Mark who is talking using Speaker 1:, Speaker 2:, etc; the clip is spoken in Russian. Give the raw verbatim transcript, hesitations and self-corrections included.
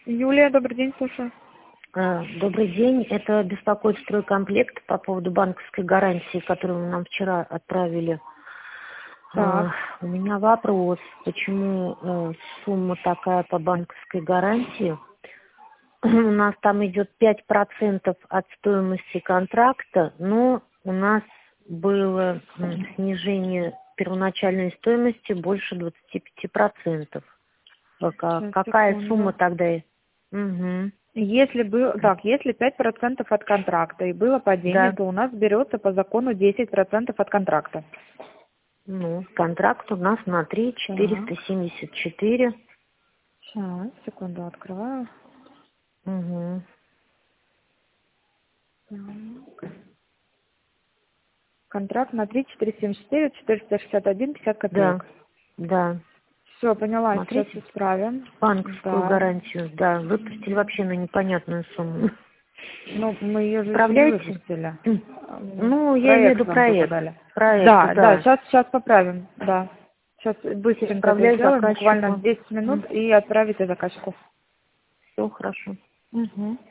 Speaker 1: Юлия, добрый день, слушаю.
Speaker 2: А, Добрый день. Это беспокоит стройкомплект по поводу банковской гарантии, которую вы нам вчера отправили.
Speaker 1: Так.
Speaker 2: А, У меня вопрос, почему э, сумма такая по банковской гарантии? У нас там идет пять процентов от стоимости контракта, но у нас было м, снижение первоначальной стоимости больше двадцати пяти процентов. Пока-
Speaker 1: Сейчас,
Speaker 2: Какая
Speaker 1: секунду.
Speaker 2: сумма тогда? и- Мгм.
Speaker 1: Если бы, так, если пять процентов от контракта и было падение,
Speaker 2: Да.
Speaker 1: то у нас берется по закону десять процентов от контракта.
Speaker 2: Ну, контракт у нас на три четыреста
Speaker 1: Так.
Speaker 2: семьдесят четыре.
Speaker 1: Сейчас, секунду, открываю.
Speaker 2: Угу.
Speaker 1: Так. Контракт на три четыреста семьдесят четыре четыреста шестьдесят один пятьдесят
Speaker 2: Да,
Speaker 1: копеек.
Speaker 2: да.
Speaker 1: Все, поняла, сейчас
Speaker 2: Смотрите,
Speaker 1: исправим.
Speaker 2: банковскую
Speaker 1: Да.
Speaker 2: гарантию, да, выпустили вообще на непонятную сумму.
Speaker 1: Ну, мы ее же еще не
Speaker 2: Справляете?
Speaker 1: выпустили.
Speaker 2: М.
Speaker 1: М,
Speaker 2: Ну, я имею в
Speaker 1: Проект
Speaker 2: виду
Speaker 1: вам только
Speaker 2: проект.
Speaker 1: дали.
Speaker 2: Проект,
Speaker 1: Да, да,
Speaker 2: да.
Speaker 1: сейчас, сейчас поправим, да. Сейчас
Speaker 2: Быстро
Speaker 1: быстренько это
Speaker 2: справляю
Speaker 1: сделаем, буквально
Speaker 2: заказчику.
Speaker 1: десять минут и отправите заказчику.
Speaker 2: Все хорошо.
Speaker 1: Угу.